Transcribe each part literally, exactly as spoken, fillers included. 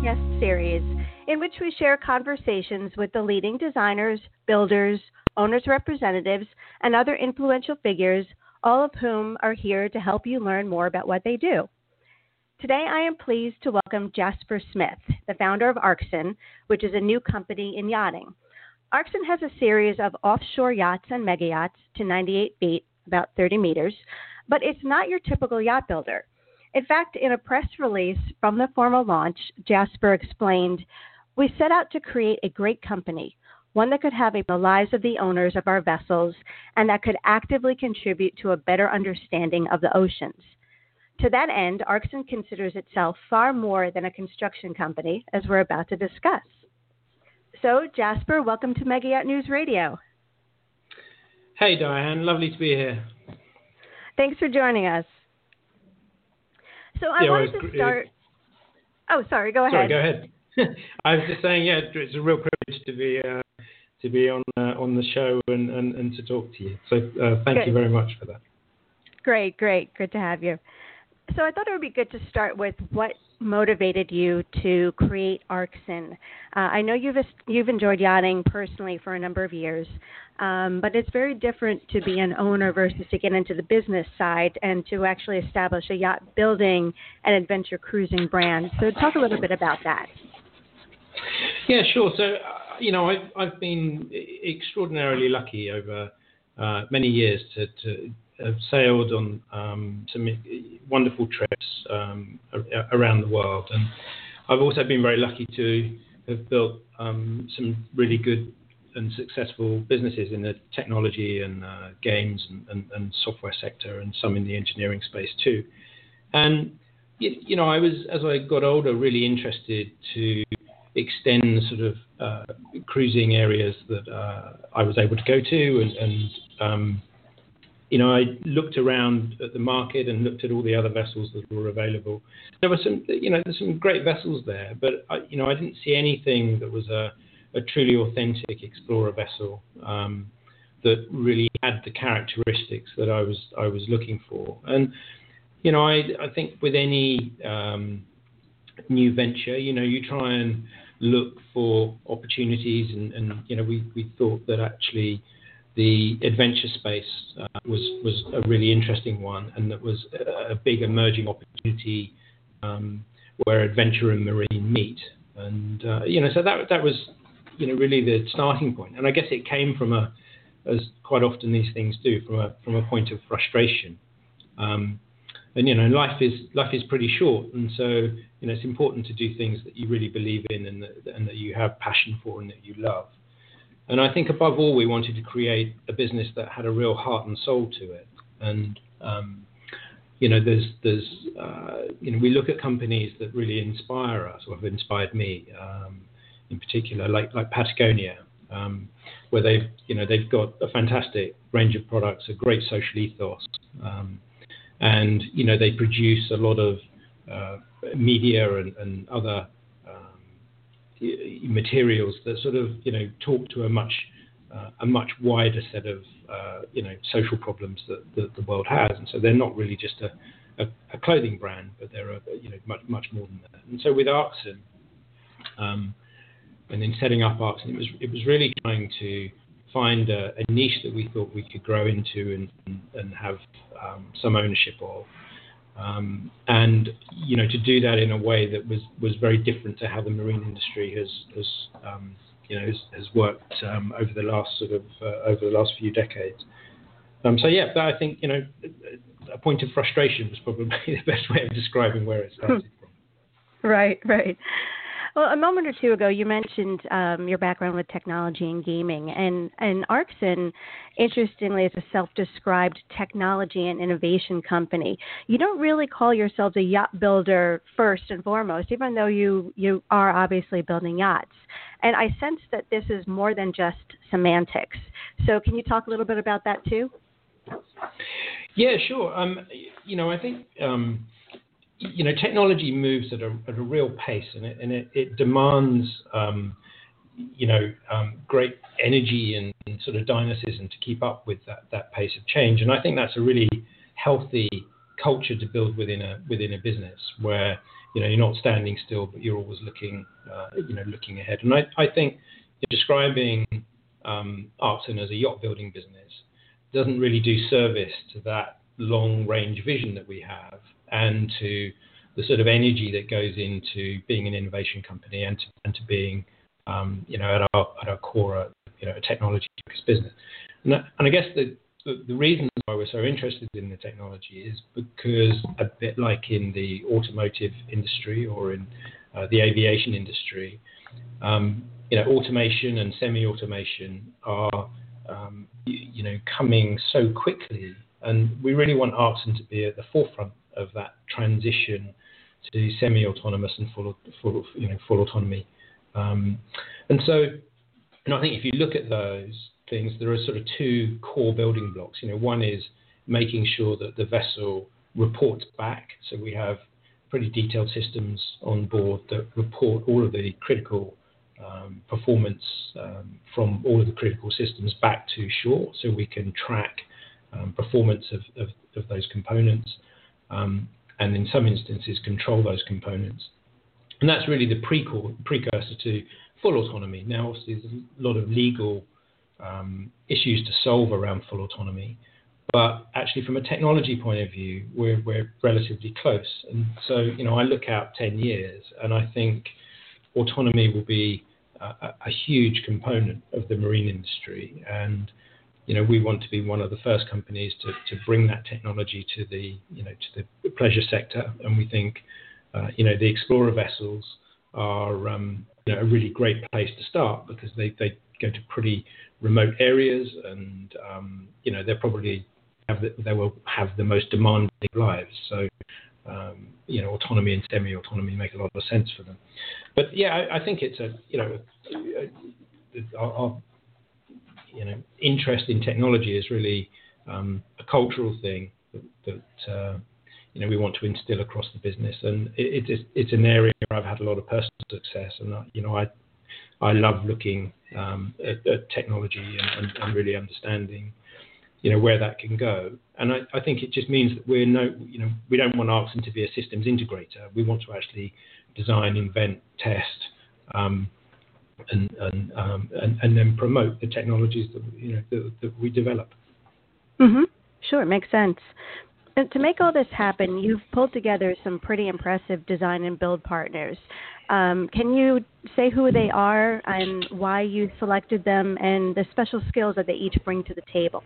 podcast series in which we share conversations with the leading designers, builders, owners' representatives, and other influential figures, all of whom are here to help you learn more about what they do. Today, I am pleased to welcome Jasper Smith, the founder of Arxen, which is a new company in yachting. Arxen has a series of offshore yachts and mega yachts to ninety-eight feet, about thirty meters, but it's not your typical yacht builder. In fact, in a press release from the formal launch, Jasper explained, "We set out to create a great company, one that could have a, the lives of the owners of our vessels and that could actively contribute to a better understanding of the oceans." To that end, Arxen considers itself far more than a construction company, as we're about to discuss. So, Jasper, welcome to Mega Yacht News Radio. Hey, Diane. Lovely to be here. Thanks for joining us. So I yeah, wanted well, to start... Oh, sorry. Go sorry, ahead. Go ahead. I was just saying, yeah, it's a real privilege to be uh, to be on uh, on the show and, and, and to talk to you. So uh, thank Good. you very much for that. Great, great. Good to have you. So I thought it would be good to start with what motivated you to create Arxen. Uh, I know you've you've enjoyed yachting personally for a number of years, um, but it's very different to be an owner versus to get into the business side and to actually establish a yacht building and adventure cruising brand. So talk a little bit about that. Yeah, sure. So, uh, you know, I've, I've been extraordinarily lucky over uh, many years to, to have sailed on um, some wonderful trips um, around the world. And I've also been very lucky to have built um, some really good and successful businesses in the technology and uh, games and, and, and software sector, and some in the engineering space too. And, you know, I was, as I got older, really interested to extend sort of uh, cruising areas that uh, I was able to go to, and, and um, you know, I looked around at the market and looked at all the other vessels that were available. There were some, you know, there's some great vessels there, but I, you know, I didn't see anything that was a, a truly authentic explorer vessel um, that really had the characteristics that I was I was looking for. And you know, I I think with any um, new venture, you know, you try and look for opportunities, and, and you know, we, we thought that actually the adventure space uh, was was a really interesting one, and that was a, a big emerging opportunity um, where adventure and marine meet. And uh, you know, so that that was you know really the starting point. And I guess it came from a, as quite often these things do, from a from a point of frustration. Um, And, you know, life is life is pretty short. And so, you know, it's important to do things that you really believe in, and that, and that you have passion for and that you love. And I think above all, we wanted to create a business that had a real heart and soul to it. And, um, you know, there's, there's uh, you know, we look at companies that really inspire us, or have inspired me um, in particular, like, like Patagonia, um, where they've, you know, they've got a fantastic range of products, a great social ethos, um, and, you know, they produce a lot of uh, media and, and other um, materials that sort of, you know, talk to a much uh, a much wider set of, uh, you know, social problems that, that the world has. And so they're not really just a, a, a clothing brand, but they're, a, you know, much, much more than that. And so with Arxen, um, and in setting up Arxen, it was, it was really trying to find a, a niche that we thought we could grow into and, and, and have um, some ownership of. Um, and, you know, to do that in a way that was, was very different to how the marine industry has, has um, you know, has, has worked um, over the last sort of, uh, over the last few decades. Um, so, yeah, but I think, you know, a point of frustration was probably the best way of describing where it started from. Right, right. Well, a moment or two ago, you mentioned um, your background with technology and gaming, and, and Arxen, interestingly, is a self-described technology and innovation company. You don't really call yourselves a yacht builder first and foremost, even though you, you are obviously building yachts. And I sense that this is more than just semantics. So can you talk a little bit about that too? Yeah, sure. Um, you know, I think... Um, You know, technology moves at a at a real pace, and it and it, it demands, um, you know, um, great energy and, and sort of dynamism to keep up with that, that pace of change. And I think that's a really healthy culture to build within a within a business, where you know, you're not standing still, but you're always looking, uh, you know, looking ahead. And I, I think describing um, Arxon as a yacht building business doesn't really do service to that long range vision that we have, and to the sort of energy that goes into being an innovation company, and to, and to being, um, you know, at our at our core, uh, you know, a technology focused business. And, that, and I guess the, the the reason why we're so interested in the technology is because, a bit like in the automotive industry or in uh, the aviation industry, um, you know, automation and semi-automation are, um, you, you know, coming so quickly, and we really want Arxon to be at the forefront of that transition to semi-autonomous and full, full, you know, full autonomy. Um, and so, and I think if you look at those things, there are sort of two core building blocks. You know, one is making sure that the vessel reports back. So we have pretty detailed systems on board that report all of the critical um, performance um, from all of the critical systems back to shore, so we can track um, performance of, of, of those components, um, and in some instances control those components. And that's really the precor- precursor to full autonomy. Now, obviously, there's a lot of legal um, issues to solve around full autonomy, but actually, from a technology point of view, we're, we're relatively close. And so, you know, I look out ten years, and I think autonomy will be a, a huge component of the marine industry. And, you know, we want to be one of the first companies to, to bring that technology to the, you know, to the pleasure sector. And we think, uh, you know, the Explorer vessels are, um, you know, a really great place to start, because they, they go to pretty remote areas, and, um, you know, they're probably have the, they will have the most demanding lives. So, um, you know, autonomy and semi-autonomy make a lot of sense for them. But yeah, I, I think it's a, you know, a, our, our, you know, interest in technology is really um, a cultural thing that, that uh, you know, we want to instill across the business, and it, it is, it's an area where I've had a lot of personal success, and uh, you know, I I love looking um, at, at technology and, and, and really understanding, you know, where that can go. And I, I think it just means that we're no, you know, we don't want Arxon to be a systems integrator. We want to actually design, invent, test, um, and and, um, and and then promote the technologies that, you know, that, that we develop. Mm-hmm. Sure, makes sense. And to make all this happen, you've pulled together some pretty impressive design and build partners. Um, can you say who they are and why you selected them, and the special skills that they each bring to the table?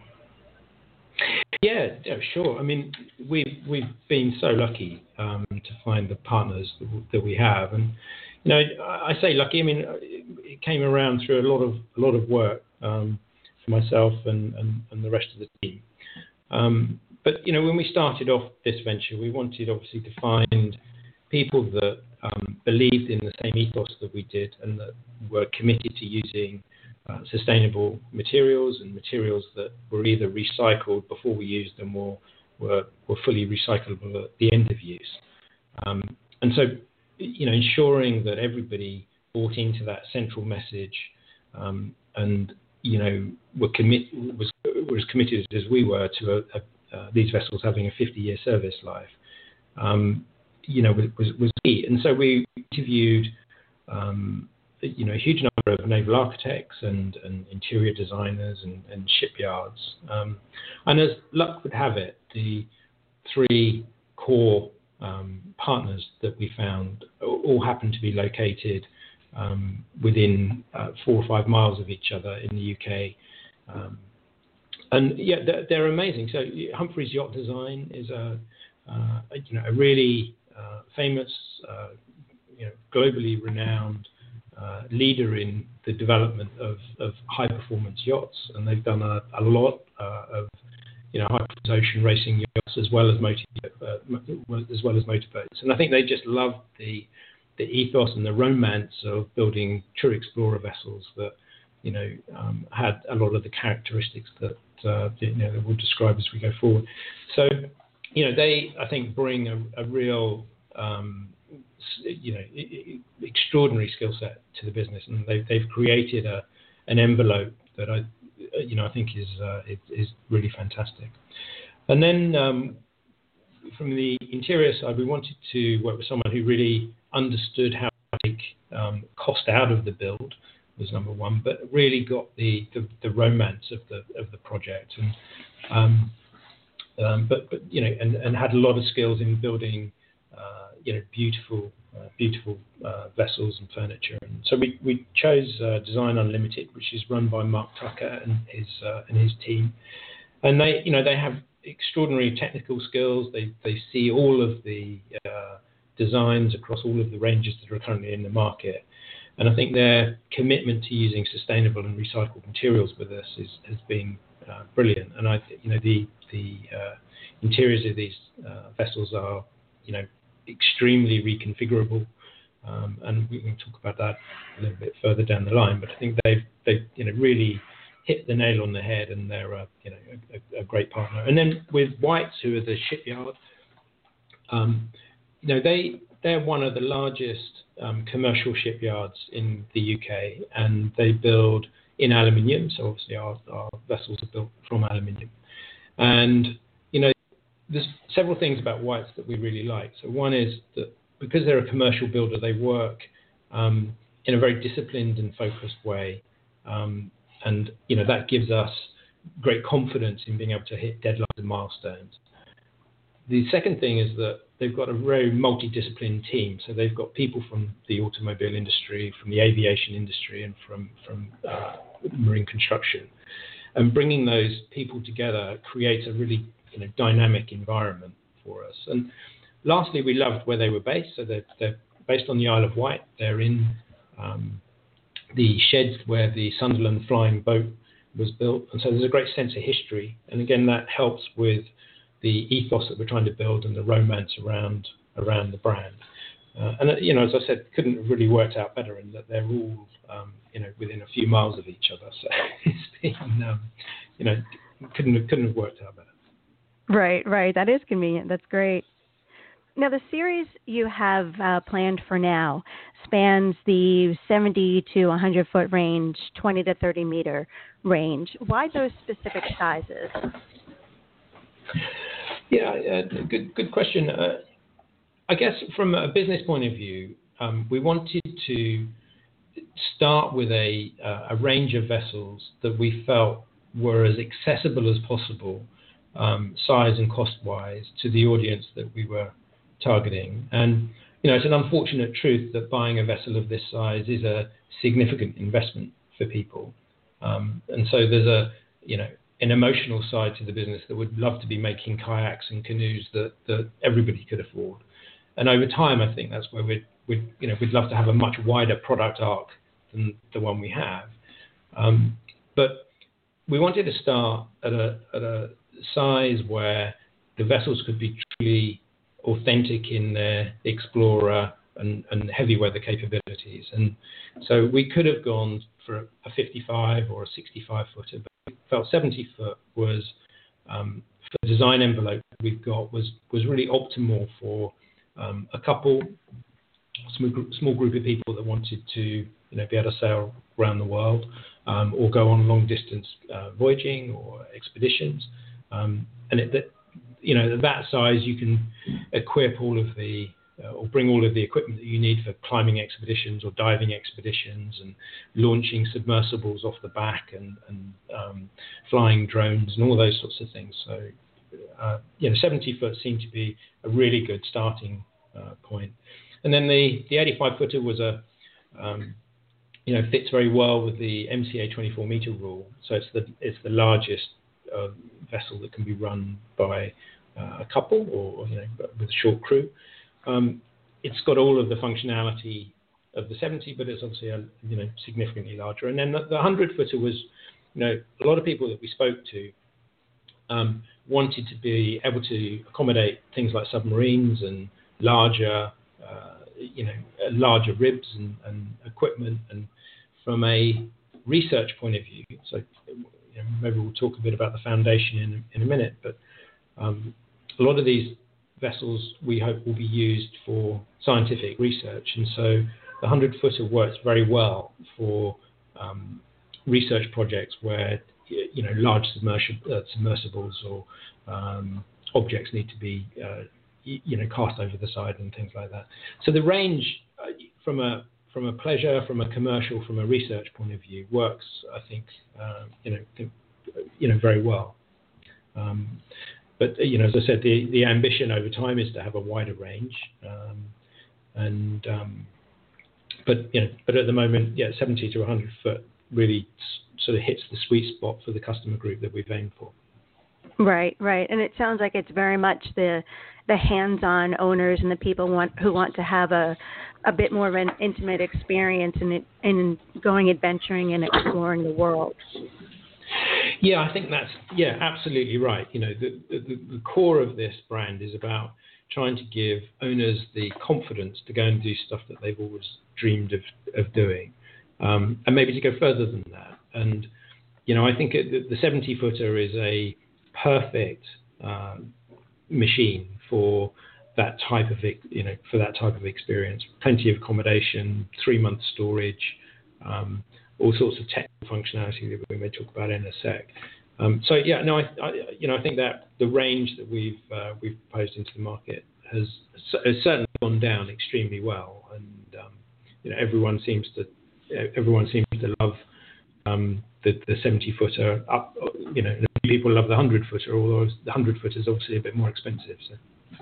Yeah, yeah, sure. I mean, we've we've been so lucky um, to find the partners that, w- that we have, and you know, I, I say lucky. I mean, it came around through a lot of a lot of work um, for myself and, and, and the rest of the team. Um, but you know, when we started off this venture, we wanted obviously to find people that um, believed in the same ethos that we did, and that were committed to using Uh, sustainable materials, and materials that were either recycled before we used them, or were, were fully recyclable at the end of use. Um, and so, you know, ensuring that everybody bought into that central message, um, and, you know, were commit was were as committed as we were to a, a, uh, these vessels having a fifty-year service life, um, you know, was, was key. And so we interviewed um, you know, a huge number of naval architects and, and interior designers and, and shipyards. Um, and as luck would have it, the three core um, partners that we found all happened to be located um, within uh, four or five miles of each other in the U K. Um, and yeah, they're, they're amazing. So Humphreys Yacht Design is a, uh, you know, a really uh, famous, uh, you know, globally renowned Uh, leader in the development of, of high-performance yachts, and they've done a, a lot uh, of, you know, high-performance ocean racing yachts as well as motor uh, as well as motorboats. And I think they just loved the the ethos and the romance of building true explorer vessels that, you know, um, had a lot of the characteristics that uh, you know that we'll describe as we go forward. So, you know, they I think bring a, a real um, you know, extraordinary skill set to the business, and they've, they've created a an envelope that I, you know, I think is uh, is, is really fantastic. And then um, from the interior side, we wanted to work with someone who really understood how to take um, cost out of the build, was number one, but really got the, the, the romance of the of the project, and um, um, but but you know, and, and had a lot of skills in building, uh, you know, beautiful uh, beautiful uh, vessels and furniture. And so we we chose uh, Design Unlimited, which is run by Mark Tucker and his uh, and his team, and they you know they have extraordinary technical skills. They they see all of the uh, designs across all of the ranges that are currently in the market. And I think their commitment to using sustainable and recycled materials with us is, has been uh, brilliant. And I, you know, the the uh, interiors of these uh, vessels are, you know, extremely reconfigurable, um, and we can talk about that a little bit further down the line. But I think they've they've you know really hit the nail on the head, and they're a, you know a, a great partner. And then with White's, who are the shipyard, um, you know they. They're one of the largest um, commercial shipyards in the U K, and they build in aluminium. So obviously our, our vessels are built from aluminium. And, you know, there's several things about White's that we really like. So one is that because they're a commercial builder, they work um, in a very disciplined and focused way. Um, and, you know, that gives us great confidence in being able to hit deadlines and milestones. The second thing is that they've got a very multidisciplined team. So they've got people from the automobile industry, from the aviation industry, and from, from uh, marine construction. And bringing those people together creates a really you know, dynamic environment for us. And lastly, we loved where they were based. So they're, they're based on the Isle of Wight. They're in um, the sheds where the Sunderland flying boat was built. And so there's a great sense of history. And again, that helps with the ethos that we're trying to build and the romance around around the brand. Uh, and, you know, as I said, couldn't have really worked out better in that they're all, um, you know, within a few miles of each other. So it's been, um, you know, couldn't have, couldn't have worked out better. Right, right. That is convenient. That's great. Now, the series you have uh, planned for now spans the seventy to one hundred foot range, twenty to thirty meter range. Why those specific sizes? Yeah, uh, good good question. Uh, I guess from a business point of view, um, we wanted to start with a uh, a range of vessels that we felt were as accessible as possible, um, size and cost-wise, to the audience that we were targeting. And you know, it's an unfortunate truth that buying a vessel of this size is a significant investment for people, um, and so there's a you know. an emotional side to the business that would love to be making kayaks and canoes that, that everybody could afford. And over time, I think that's where we'd, we'd, you know, we'd love to have a much wider product arc than the one we have. Um, but we wanted to start at a, at a size where the vessels could be truly authentic in their explorer and, and heavy weather capabilities. And so we could have gone for a fifty-five or a sixty-five footer, but we felt seventy foot was, um, for the design envelope we've got, was, was really optimal for um, a couple, small group, small group of people that wanted to you know, be able to sail around the world, um, or go on long distance uh, voyaging or expeditions. Um, and it, that, you know, at that size, you can equip all of the Uh, or bring all of the equipment that you need for climbing expeditions or diving expeditions, and launching submersibles off the back, and, and um, flying drones and all those sorts of things. So, uh, you know, seventy foot seemed to be a really good starting uh, point. And then the, the eighty-five footer was a, um, you know, fits very well with the M C A twenty-four meter rule. So it's the it's the largest uh, vessel that can be run by uh, a couple, or you know, with a short crew. Um, it's got all of the functionality of the seventy, but it's obviously a, you know significantly larger. And then the, the one hundred footer was, you know, a lot of people that we spoke to um, wanted to be able to accommodate things like submarines and larger, uh, you know, larger ribs and, and equipment. And from a research point of view, so you know, maybe we'll talk a bit about the foundation in in a minute, but um, a lot of these vessels we hope will be used for scientific research, and so the one hundred footer works very well for um, research projects where you know large submersible, uh, submersibles or um, objects need to be uh, you know, cast over the side and things like that. So the range uh, from a from a pleasure, from a commercial, from a research point of view, works, I think, uh, you know, th- you know, very well. Um, but you know, as I said, the, the ambition over time is to have a wider range, um, and um, but you know, but at the moment, yeah, seventy to one hundred foot really s- sort of hits the sweet spot for the customer group that we've aimed for. Right, right, and it sounds like it's very much the the hands-on owners and the people want, who want to have a a bit more of an intimate experience in it, in going adventuring and exploring the world. Yeah, I think that's yeah, absolutely right. You know, the, the the core of this brand is about trying to give owners the confidence to go and do stuff that they've always dreamed of of doing, um, and maybe to go further than that. And you know, I think it, the seventy footer is a perfect uh, machine for that type of you know for that type of experience. Plenty of accommodation, three month storage, um, all sorts of technical functionality that we may talk about in a sec. Um, so yeah, no, I, I you know I think that the range that we've uh, we've proposed into the market has, has certainly gone down extremely well, and um, you know everyone seems to everyone seems to love um, the the seventy footer. Up, you know, people love the one hundred footer, although the one hundred footer is obviously a bit more expensive. So.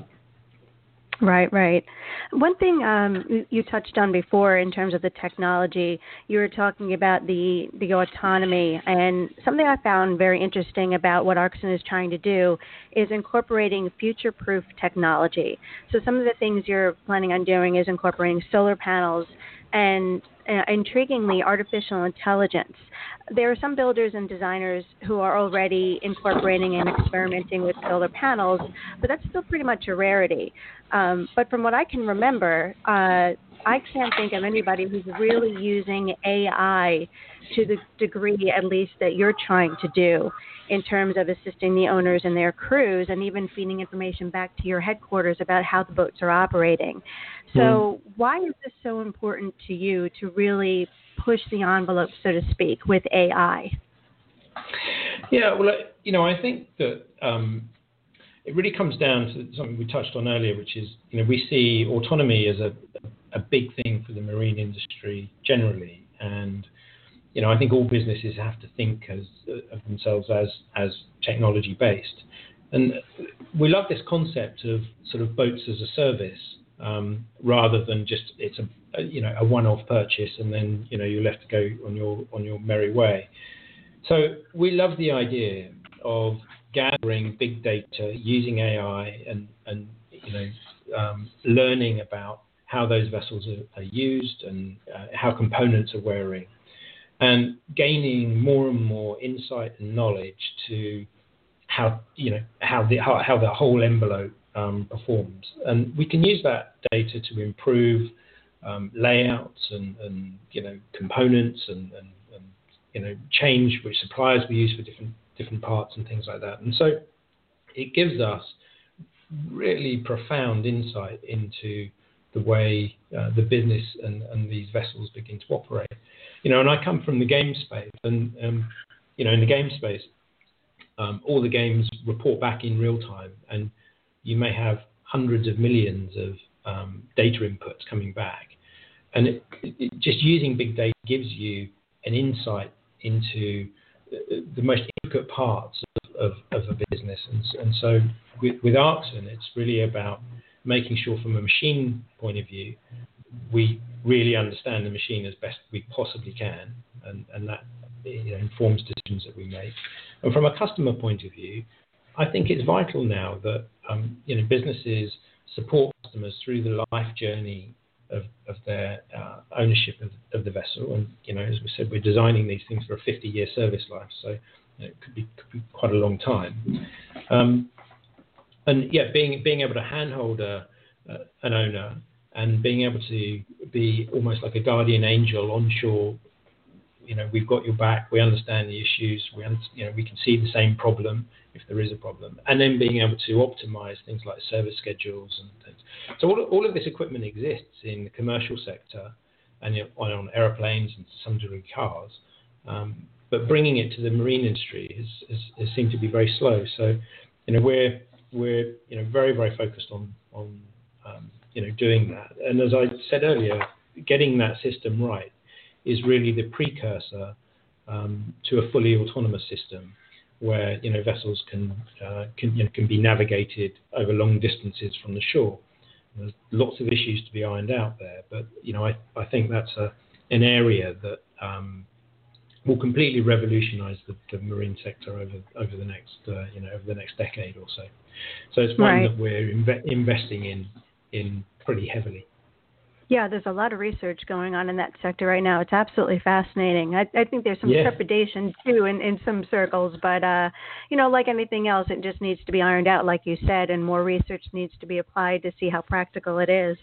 Right, right. One thing um, you, you touched on before in terms of the technology, you were talking about the, the autonomy, and something I found very interesting about what Arxon is trying to do is incorporating future-proof technology. So some of the things you're planning on doing is incorporating solar panels and, uh, intriguingly, artificial intelligence. There are some builders and designers who are already incorporating and experimenting with solar panels, but that's still pretty much a rarity. Um, but from what I can remember, uh, I can't think of anybody who's really using A I to the degree, at least, that you're trying to do in terms of assisting the owners and their crews and even feeding information back to your headquarters about how the boats are operating. So mm. why is this so important to you to really push the envelope, so to speak, with A I? Yeah, well, you know, I think that um, it really comes down to something we touched on earlier, which is, you know, we see autonomy as a, a big thing for the marine industry generally. And, you know, I think all businesses have to think as, of themselves as, as technology based. And we love this concept of sort of boats as a service, um, rather than just it's a, a you know a one-off purchase and then you know you're left to go on your on your merry way. So we love the idea of gathering big data, using A I, and and you know um, learning about how those vessels are, are used and uh, how components are wearing, and gaining more and more insight and knowledge to how you know how the how, how the whole envelope um, performs, and we can use that data to improve um, layouts and, and you know components and, and, and you know change which suppliers we use for different different parts and things like that. And so it gives us really profound insight into the way uh, the business and, and these vessels begin to operate. You know, and I come from the game space, and um, you know in the game space. Um, all the games report back in real time, and you may have hundreds of millions of um, data inputs coming back. And it, it, just using big data gives you an insight into the most intricate parts of, of, of a business. And, and so with, with Arxon, it's really about making sure from a machine point of view, we really understand the machine as best we possibly can, and, and that you know, informs decisions that we make. And from a customer point of view, I think it's vital now that um, you know businesses support customers through the life journey of, of their uh, ownership of, of the vessel. And you know, as we said, we're designing these things for a fifty-year service life, so you know, it could be, could be quite a long time. Um, and yeah, being being able to handhold a, uh, an owner and being able to be almost like a guardian angel on shore. You know, we've got your back. We understand the issues. We, you know, we can see the same problem if there is a problem, and then being able to optimize things like service schedules and things. So all, all of this equipment exists in the commercial sector and you know, on, on airplanes and to some degree cars, um, but bringing it to the marine industry has, has, has seemed to be very slow. So, you know, we're we're you know very very focused on on um, you know doing that. And as I said earlier, getting that system right is really the precursor um, to a fully autonomous system, where you know vessels can uh, can you know, can be navigated over long distances from the shore. There's lots of issues to be ironed out there, but you know I, I think that's a an area that um, will completely revolutionise the, the marine sector over over the next uh, you know over the next decade or so. So it's one Right. that we're inve- investing in in pretty heavily. Yeah, there's a lot of research going on in that sector right now. It's absolutely fascinating. I, I think there's some Yeah. trepidation too in, in some circles, but uh, you know, like anything else, it just needs to be ironed out, like you said, and more research needs to be applied to see how practical it is.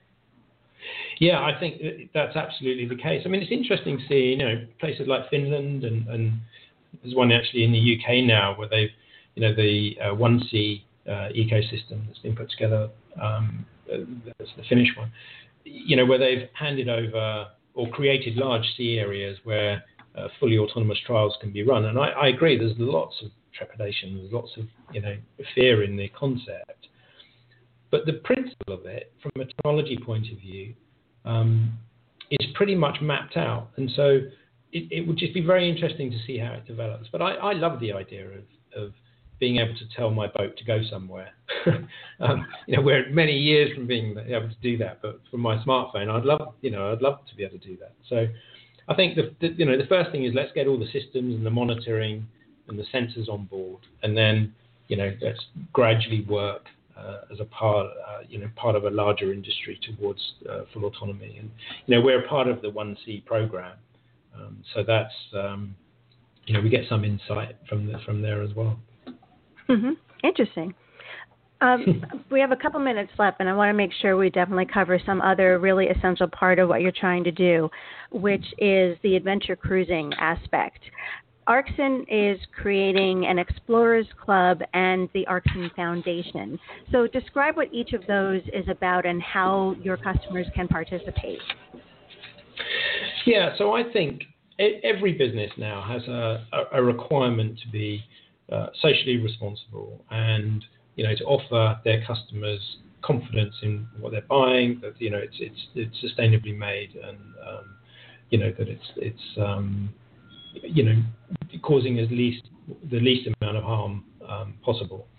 Yeah, I think that's absolutely the case. I mean, it's interesting to see, you know, places like Finland, and, and there's one actually in the U K now where they've, you know, the uh, one sea uh, ecosystem that's been put together. Um, that's the Finnish one. You know, where they've handed over or created large sea areas where uh, fully autonomous trials can be run. And I, I agree, there's lots of trepidation, there's lots of, you know, fear in the concept. But the principle of it, from a technology point of view, um, is pretty much mapped out. And so it, it would just be very interesting to see how it develops. But I, I love the idea of, of being able to tell my boat to go somewhere. um, you know, we're many years from being able to do that, but from my smartphone, I'd love, you know, I'd love to be able to do that. So I think the, the you know, the first thing is let's get all the systems and the monitoring and the sensors on board, and then, you know, let's gradually work uh, as a part, uh, you know, part of a larger industry towards uh, full autonomy. And you know, we're a part of the one C program, um, so that's um, you know, we get some insight from the, from there as well. Mm-hmm. Interesting. Um, we have a couple minutes left, and I want to make sure we definitely cover some other really essential part of what you're trying to do, which is the adventure cruising aspect. Arxon is creating an Explorers Club and the Arxon Foundation. So describe what each of those is about and how your customers can participate. Yeah, so I think every business now has a, a requirement to be uh, socially responsible, and you know, to offer their customers confidence in what they're buying, that you know it's it's it's sustainably made, and um, you know that it's it's um, you know causing as least the least amount of harm um, possible.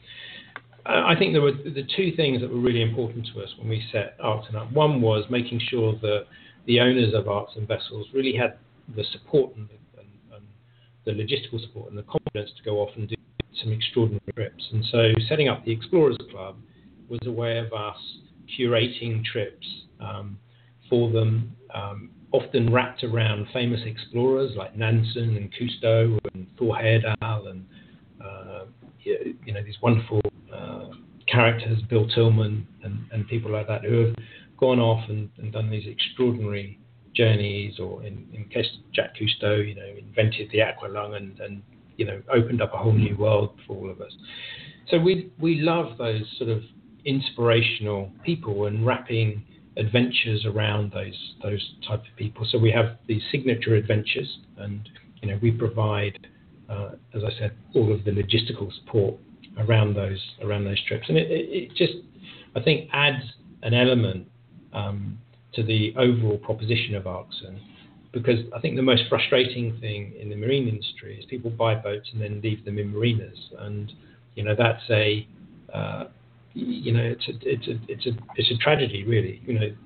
I think there were the two things that were really important to us when we set Arxon up. One was making sure that the owners of Arxon vessels really had the support and, and, and the logistical support and the confidence to go off and do some extraordinary trips. And so setting up the Explorers Club was a way of us curating trips um, for them, um, often wrapped around famous explorers like Nansen and Cousteau and Thor Heyerdahl, and uh, you know, these wonderful uh, characters, Bill Tillman and, and people like that, who have gone off and, and done these extraordinary journeys, or in, in case of Jacques Cousteau, you know, invented the aqualung and, and you know, opened up a whole new world for all of us. So we we love those sort of inspirational people and wrapping adventures around those those type of people. So we have these signature adventures, and you know, we provide, uh, as I said, all of the logistical support around those around those trips, and it, it, it just, I think, adds an element um, to the overall proposition of Arxon. Because I think the most frustrating thing in the marine industry is people buy boats and then leave them in marinas, and you know that's a uh, you know it's a it's a it's a it's a tragedy, really. You know,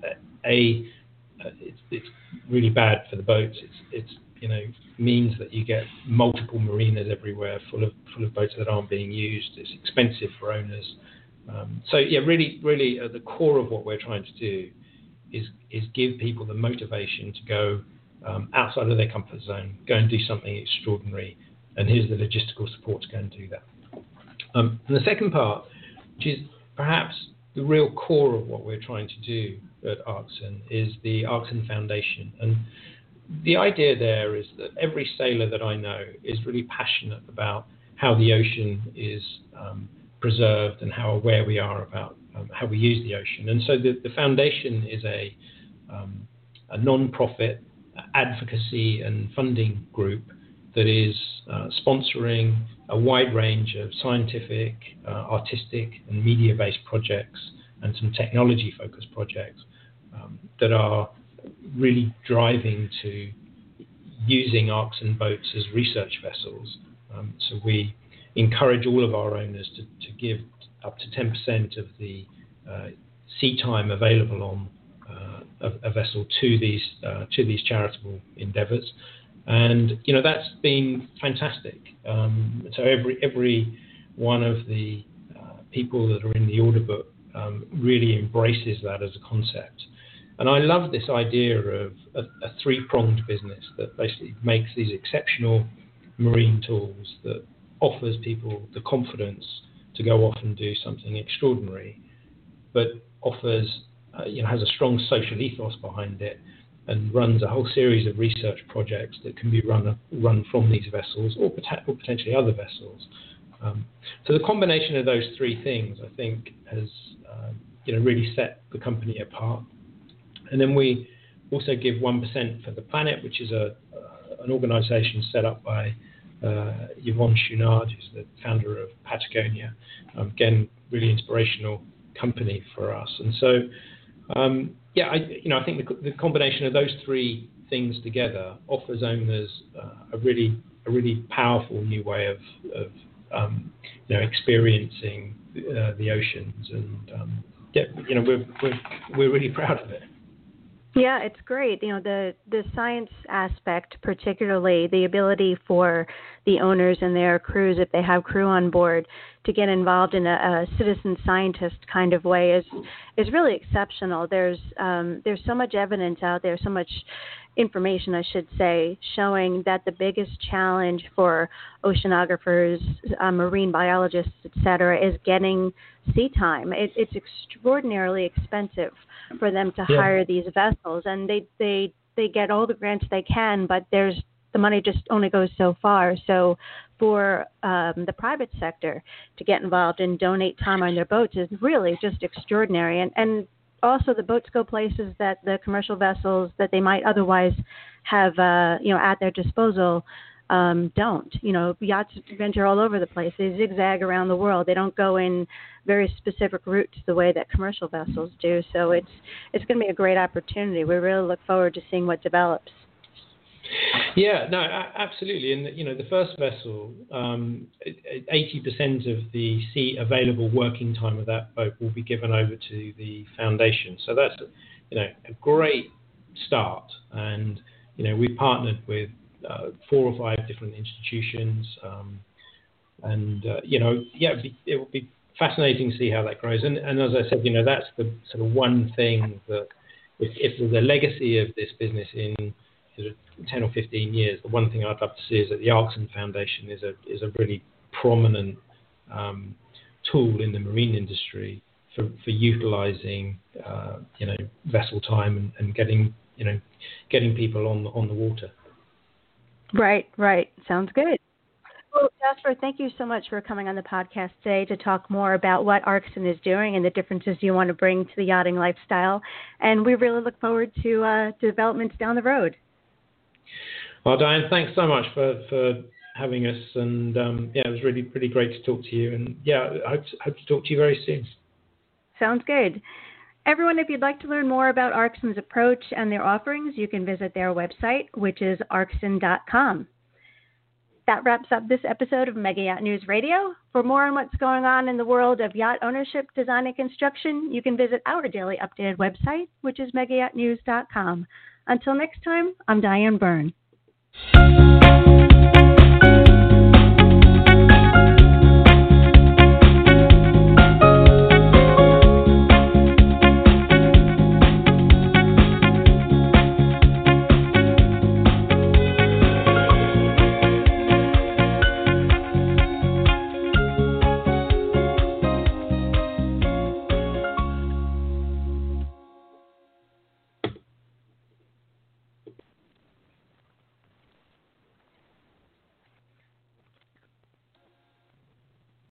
a uh, it's it's really bad for the boats. It's it's you know means that you get multiple marinas everywhere full of full of boats that aren't being used. It's expensive for owners. Um, so yeah, really really at the core of what we're trying to do is is give people the motivation to go Um, outside of their comfort zone, go and do something extraordinary, and here's the logistical support to go and do that. Um, and the second part, which is perhaps the real core of what we're trying to do at Arxon, is the Arxon Foundation. And the idea there is that every sailor that I know is really passionate about how the ocean is um, preserved and how aware we are about um, how we use the ocean. And so the, the foundation is a, um, a non-profit advocacy and funding group that is uh, sponsoring a wide range of scientific, uh, artistic, and media-based projects, and some technology-focused projects um, that are really driving to using ARCs and boats as research vessels. Um, so we encourage all of our owners to, to give up to ten percent of the uh, sea time available on uh, a, a vessel to these uh, to these charitable endeavours, and you know that's been fantastic. Um, so every every one of the uh, people that are in the order book um, really embraces that as a concept. And I love this idea of a, a three-pronged business that basically makes these exceptional marine tools that offers people the confidence to go off and do something extraordinary, but offers, uh, you know, has a strong social ethos behind it and runs a whole series of research projects that can be run run from these vessels or, pot- or potentially other vessels. Um, so the combination of those three things, I think, has uh, you know really set the company apart. And then we also give one percent for the Planet, which is a uh, an organisation set up by uh, Yvon Chouinard, who's the founder of Patagonia. Um, again, really inspirational company for us. And so, um, yeah, I, you know, I think the, the combination of those three things together offers owners uh, a really a really powerful new way of, of um, you know experiencing uh, the oceans. And um, yeah, you know, we're we're we're really proud of it. Yeah, it's great. You know, the, the science aspect, particularly the ability for the owners and their crews, if they have crew on board, to get involved in a, a citizen scientist kind of way is is really exceptional. There's um, there's so much evidence out there, so much information, I should say, showing that the biggest challenge for oceanographers, uh, marine biologists, et cetera, is getting sea time. It, it's extraordinarily expensive for them to yeah. hire these vessels, and they, they they get all the grants they can, but there's the money just only goes so far. So for um, the private sector to get involved and donate time on their boats is really just extraordinary. And, and also the boats go places that the commercial vessels that they might otherwise have, uh, you know, at their disposal um, don't. You know, yachts venture all over the place. They zigzag around the world. They don't go in very specific routes the way that commercial vessels do. So it's it's going to be a great opportunity. We really look forward to seeing what develops. Yeah, no, absolutely. And, you know, the first vessel, um, eighty percent of the sea available working time of that boat will be given over to the foundation. So that's, you know, a great start. And, you know, we've partnered with uh, four or five different institutions. Um, and, uh, you know, yeah, it, be, it will be fascinating to see how that grows. And, and as I said, you know, that's the sort of one thing that if, if there's a legacy of this business in ten or fifteen years, the one thing I'd love to see is that the Arxon Foundation is a is a really prominent um, tool in the marine industry for, for utilising uh, you know vessel time and, and getting you know getting people on on the water. Right, right. Sounds good. Well, Jasper, thank you so much for coming on the podcast today to talk more about what Arxon is doing and the differences you want to bring to the yachting lifestyle. And we really look forward to uh, developments down the road. Well, Diane, thanks so much for, for having us. And um, yeah, it was really, really great to talk to you. And yeah, I hope, hope to talk to you very soon. Sounds good. Everyone, if you'd like to learn more about Arxon's approach and their offerings, you can visit their website, which is arxon dot com. That wraps up this episode of Mega Yacht News Radio. For more on what's going on in the world of yacht ownership, design, and construction, you can visit our daily updated website, which is mega yacht news dot com. Until next time, I'm Diane Byrne.